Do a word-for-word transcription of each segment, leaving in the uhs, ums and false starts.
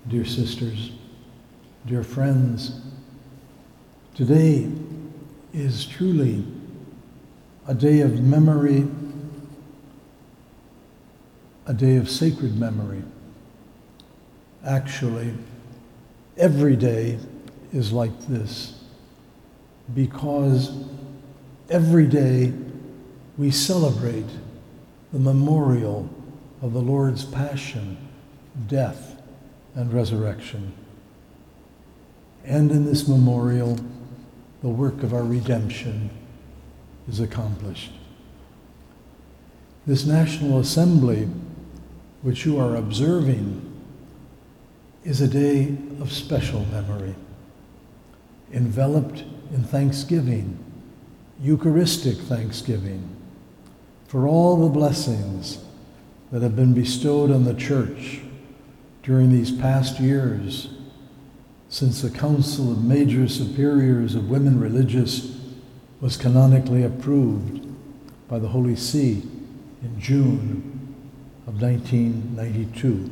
dear sisters, dear friends, today is truly a day of memory, a day of sacred memory. Actually, every day is like this because every day we celebrate the memorial of the Lord's passion, death, and resurrection. And in this memorial, the work of our redemption is accomplished. This National Assembly, which you are observing, is a day of special memory, enveloped in thanksgiving, Eucharistic thanksgiving, for all the blessings that have been bestowed on the Church during these past years since the Council of Major Superiors of Women Religious was canonically approved by the Holy See in June of nineteen ninety-two.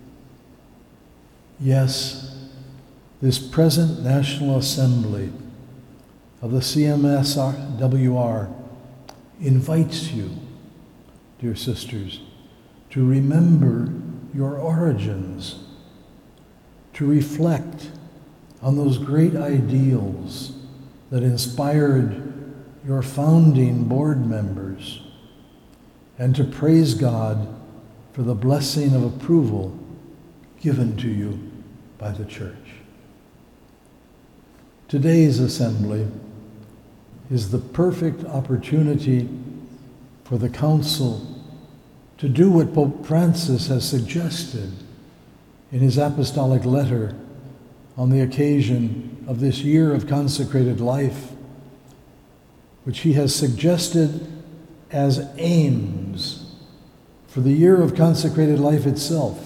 Yes, this present National Assembly of the C M S W R invites you, dear sisters, to remember your origins, to reflect on those great ideals that inspired your founding board members, and to praise God for the blessing of approval given to you by the Church. Today's assembly is the perfect opportunity for the Council to do what Pope Francis has suggested in his apostolic letter on the occasion of this year of consecrated life, which he has suggested as aims for the year of consecrated life itself.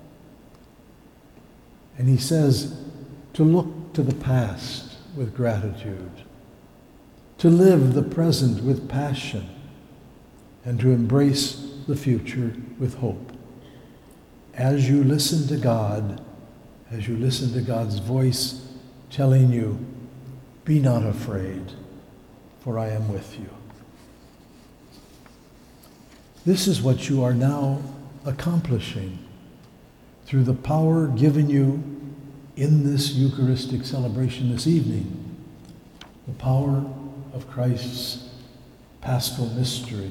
And he says to look to the past with gratitude, to live the present with passion, and to embrace the future with hope. As you listen to God, as you listen to God's voice telling you, be not afraid, for I am with you. This is what you are now accomplishing through the power given you in this Eucharistic celebration this evening, the power of Christ's paschal mystery.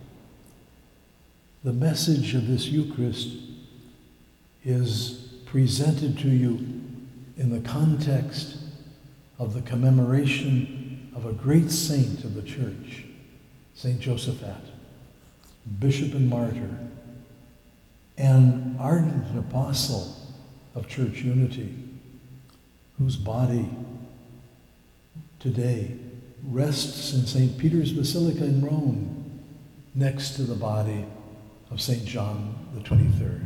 The message of this Eucharist is presented to you in the context of the commemoration of a great saint of the Church, Saint Josaphat, bishop and martyr, and ardent apostle of church unity, whose body today rests in Saint Peter's Basilica in Rome, next to the body of Saint John the twenty-third.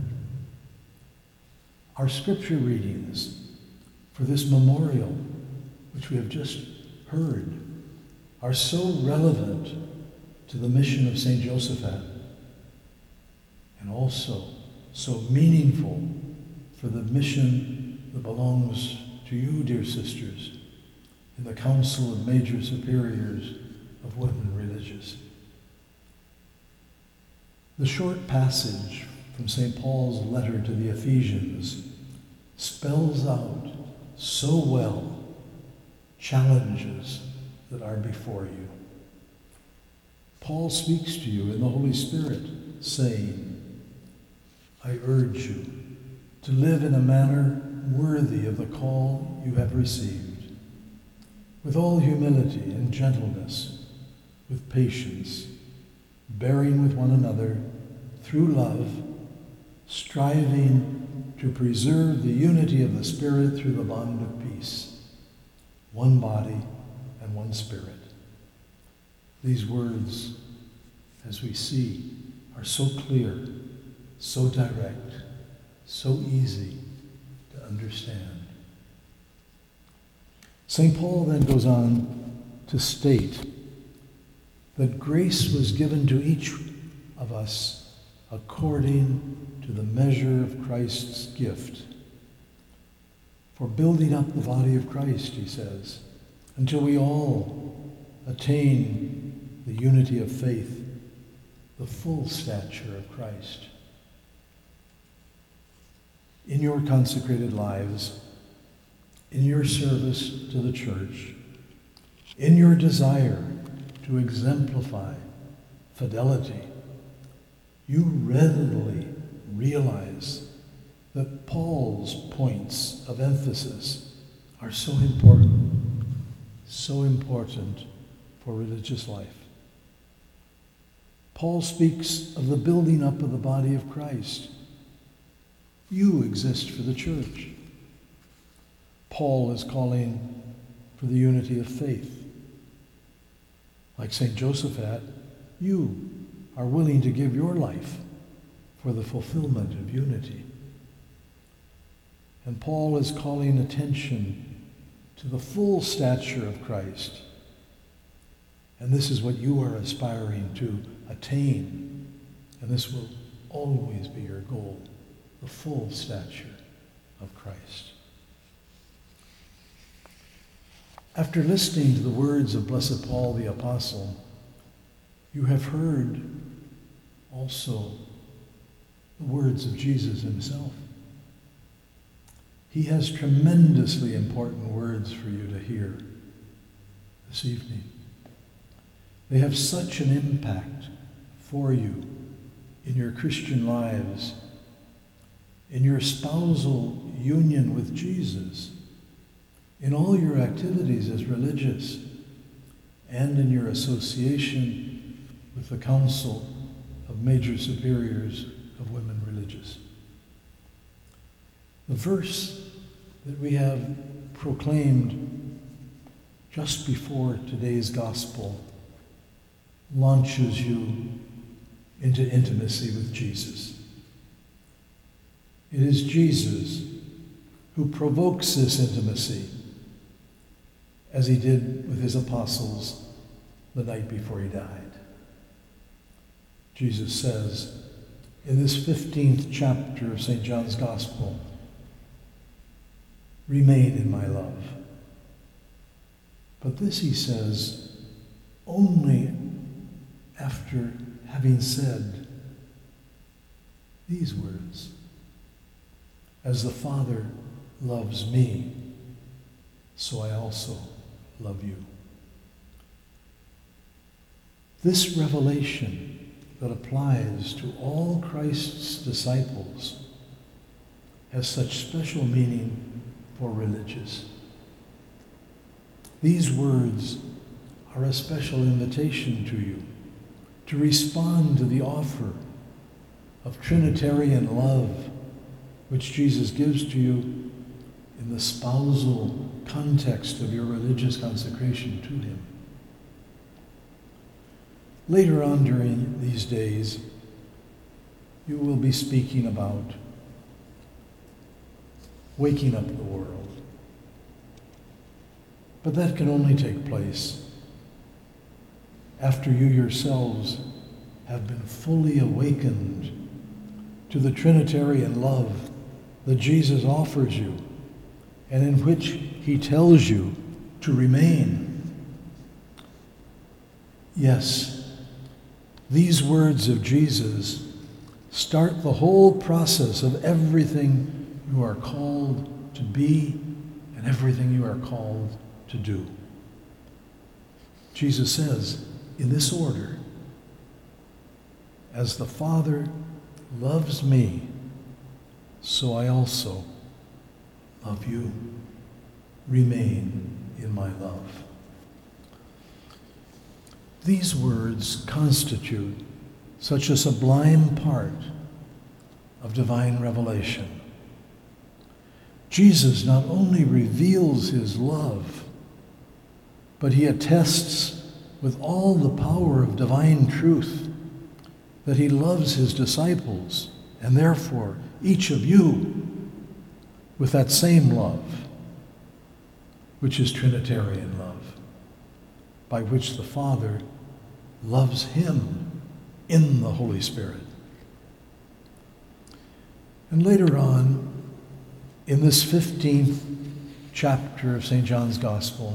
Our scripture readings for this memorial, which we have just heard, are so relevant to the mission of Saint Josaphat, and also so meaningful for the mission that belongs to you, dear sisters, in the Council of Major Superiors of Women Religious. The short passage from Saint Paul's letter to the Ephesians spells out so well challenges that are before you. Paul speaks to you in the Holy Spirit, saying, I urge you to live in a manner worthy of the call you have received, with all humility and gentleness, with patience, bearing with one another through love, striving to preserve the unity of the Spirit through the bond of peace, one body and one Spirit. These words, as we see, are so clear, so direct, so easy to understand. Saint Paul then goes on to state that grace was given to each of us according to the measure of Christ's gift, for building up the body of Christ, he says, until we all attain the unity of faith, the full stature of Christ. In your consecrated lives, in your service to the church, in your desire to exemplify fidelity, you readily realize that Paul's points of emphasis are so important, so important for religious life. Paul speaks of the building up of the body of Christ. You exist for the church. Paul is calling for the unity of faith. Like Saint Josaphat, you are willing to give your life for the fulfillment of unity. And Paul is calling attention to the full stature of Christ. And this is what you are aspiring to attain. And this will always be your goal, the full stature of Christ. After listening to the words of Blessed Paul the Apostle, you have heard also the words of Jesus himself. He has tremendously important words for you to hear this evening. They have such an impact for you in your Christian lives, in your spousal union with Jesus, in all your activities as religious, and in your association with the Council of Major Superiors of Women Religious. The verse that we have proclaimed just before today's gospel launches you into intimacy with Jesus. It is Jesus who provokes this intimacy, as he did with his apostles the night before he died. Jesus says in this fifteenth chapter of Saint John's Gospel, "Remain in my love." But this he says only after having said these words, "As the Father loves me, so I also love you." This revelation that applies to all Christ's disciples has such special meaning for religious. These words are a special invitation to you to respond to the offer of Trinitarian love which Jesus gives to you in the spousal context of your religious consecration to him. Later on during these days, you will be speaking about waking up the world. But that can only take place after you yourselves have been fully awakened to the Trinitarian love that Jesus offers you and in which he tells you to remain. Yes, these words of Jesus start the whole process of everything you are called to be and everything you are called to do. Jesus says, in this order, "As the Father loves me, so I also love you. Remain in my love." These words constitute such a sublime part of divine revelation. Jesus not only reveals his love, but he attests with all the power of divine truth that he loves his disciples, and therefore each of you, with that same love, which is Trinitarian love, by which the Father loves him in the Holy Spirit. And later on, in this fifteenth chapter of Saint John's Gospel,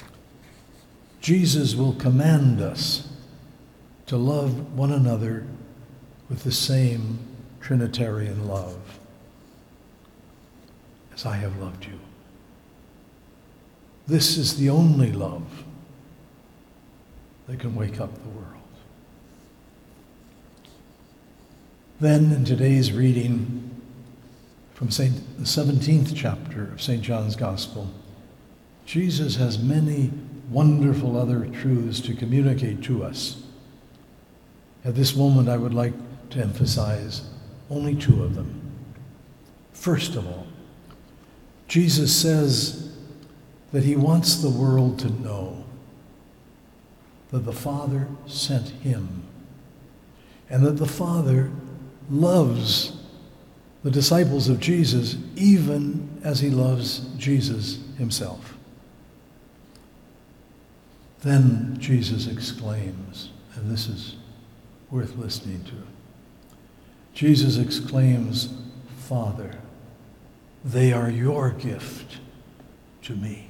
Jesus will command us to love one another with the same Trinitarian love, as I have loved you. This is the only love that can wake up the world. Then, in today's reading from Saint, the seventeenth chapter of Saint John's Gospel, Jesus has many wonderful other truths to communicate to us. At this moment, I would like to emphasize only two of them. First of all, Jesus says that he wants the world to know that the Father sent him, and that the Father loves the disciples of Jesus even as he loves Jesus himself. Then Jesus exclaims, and this is worth listening to. Jesus exclaims, "Father, they are your gift to me."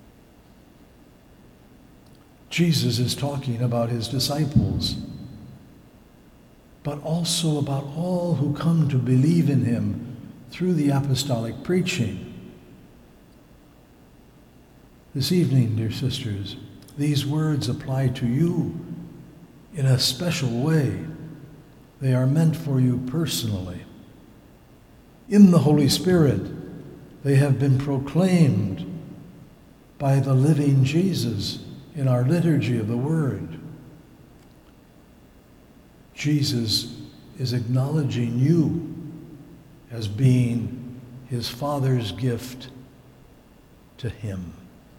Jesus is talking about his disciples, but also about all who come to believe in him through the apostolic preaching. This evening, dear sisters, these words apply to you in a special way. They are meant for you personally. In the Holy Spirit, they have been proclaimed by the living Jesus in our liturgy of the Word. Jesus is acknowledging you as being his Father's gift to him.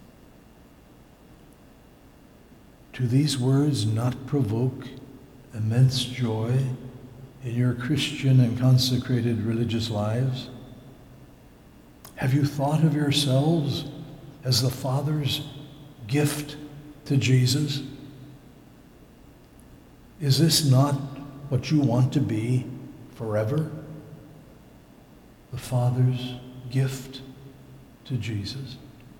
Do these words not provoke immense joy in your Christian and consecrated religious lives? Have you thought of yourselves as the Father's gift to Jesus? Is this not what you want to be forever? The Father's gift to Jesus?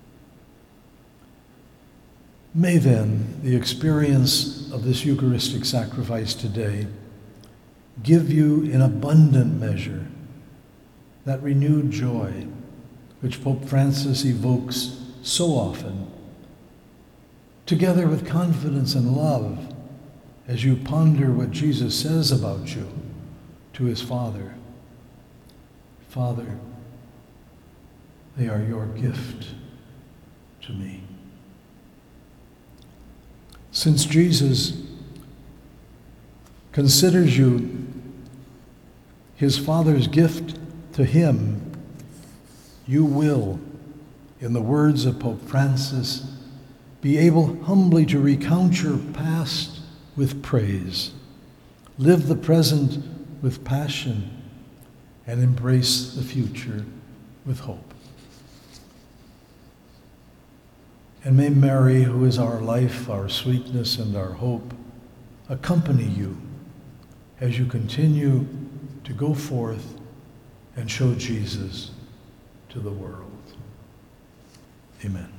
May then the experience of this Eucharistic sacrifice today give you in abundant measure that renewed joy which Pope Francis evokes so often, together with confidence and love as you ponder what Jesus says about you to his Father. Father, they are your gift to me. Since Jesus considers you his Father's gift to him, you will, in the words of Pope Francis, be able humbly to recount your past with praise, live the present with passion, and embrace the future with hope. And may Mary, who is our life, our sweetness, and our hope, accompany you as you continue to go forth and show Jesus to the world. Amen.